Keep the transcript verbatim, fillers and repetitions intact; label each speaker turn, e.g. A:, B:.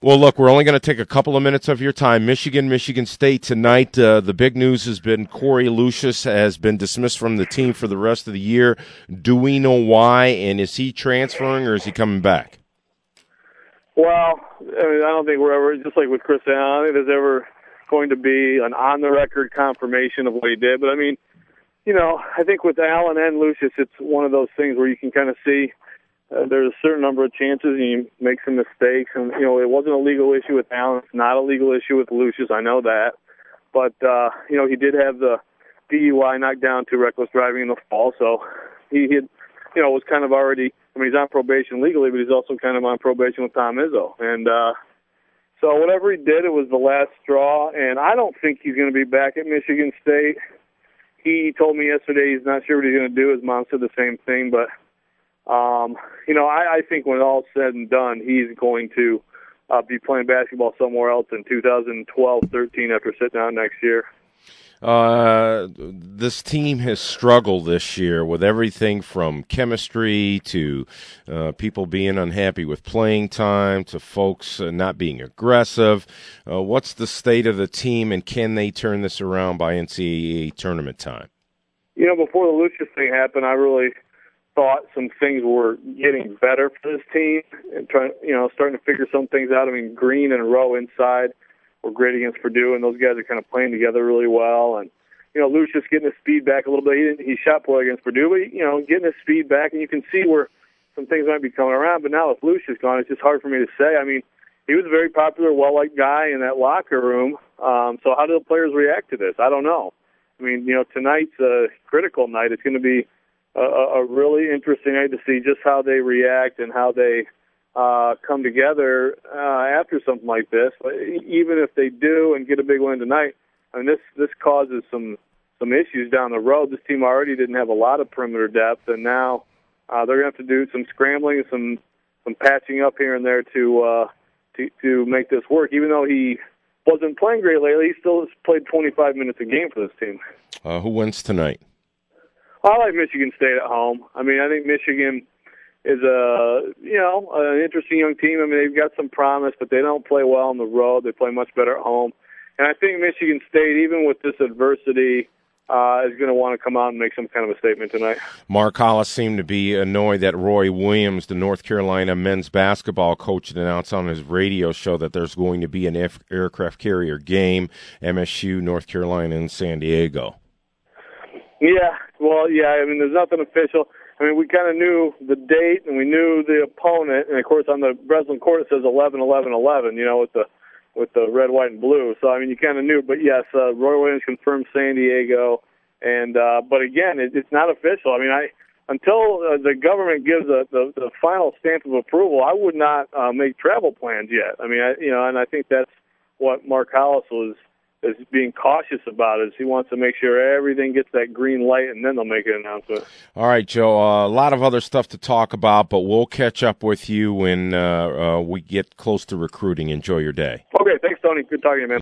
A: Well, look, we're only going to take a couple of minutes of your time. Michigan, Michigan State tonight. Uh, the big news has been Corey Lucius has been dismissed from the team for the rest of the year. Do we know why, and is he transferring or is he coming back?
B: Well, I mean, I don't think we're ever, just like with Chris Allen, I don't think there's ever going to be an on-the-record confirmation of what he did. But, I mean, you know, I think with Allen and Lucius, it's one of those things where you can kind of see Uh, there's a certain number of chances and you make some mistakes. And, you know, it wasn't a legal issue with Allen. It's not a legal issue with Lucius. I know that. But, uh, you know, he did have the D U I knocked down to reckless driving in the fall. So he had, you know, was kind of already, I mean, he's on probation legally, but he's also kind of on probation with Tom Izzo. And uh, so whatever he did, it was the last straw. And I don't think he's going to be back at Michigan State. He told me yesterday he's not sure what he's going to do. His mom said the same thing, but Um, you know, I, I think when all's said and done, he's going to uh, be playing basketball somewhere else in two thousand twelve thirteen after sitting out next year.
A: Uh, this team has struggled this year with everything from chemistry to uh, people being unhappy with playing time to folks uh, not being aggressive. Uh, what's the state of the team, and can they turn this around by N C double A tournament time?
B: You know, before the Lucius thing happened, I really thought some things were getting better for this team and trying, you know, starting to figure some things out. I mean, Green and Rowe inside were great against Purdue, and those guys are kind of playing together really well. And, you know, Lucius getting his speed back a little bit. He, didn't, he shot poorly against Purdue, but, you know, getting his speed back, and you can see where some things might be coming around. But now with Lucius gone, it's just hard for me to say. I mean, he was a very popular, well-liked guy in that locker room. Um, so how do the players react to this? I don't know. I mean, you know, tonight's a critical night. It's going to be A, a really interesting night to see just how they react and how they uh, come together uh, after something like this. But even if they do and get a big win tonight, I mean, this this causes some some issues down the road. This team already didn't have a lot of perimeter depth, and now uh, they're going to have to do some scrambling, some some patching up here and there to uh, to to make this work. Even though he wasn't playing great lately, he still has played twenty-five minutes a game for this team.
A: Uh, who wins tonight?
B: I like Michigan State at home. I mean, I think Michigan is a, you know, an interesting young team. I mean, they've got some promise, but they don't play well on the road. They play much better at home. And I think Michigan State, even with this adversity, uh, is going to want to come out and make some kind of a statement tonight.
A: Mark Hollis seemed to be annoyed that Roy Williams, the North Carolina men's basketball coach, announced on his radio show that there's going to be an aircraft carrier game, M S U, North Carolina, and San Diego.
B: Yeah, well, yeah, I mean, there's nothing official. I mean, we kind of knew the date, and we knew the opponent, and, of course, on the Breslin court it says eleven eleven eleven, you know, with the with the red, white, and blue. So, I mean, you kind of knew. But, yes, uh, Roy Williams confirmed San Diego. and uh, But, again, it, it's not official. I mean, I until uh, the government gives a, the, the final stamp of approval, I would not uh, make travel plans yet. I mean, I, you know, and I think that's what Mark Hollis was is being cautious about is he wants to make sure everything gets that green light, and then they'll make an announcement.
A: All right, Joe, uh, a lot of other stuff to talk about, but we'll catch up with you when uh, uh, we get close to recruiting. Enjoy your day.
B: Okay, thanks, Tony. Good talking to you, man.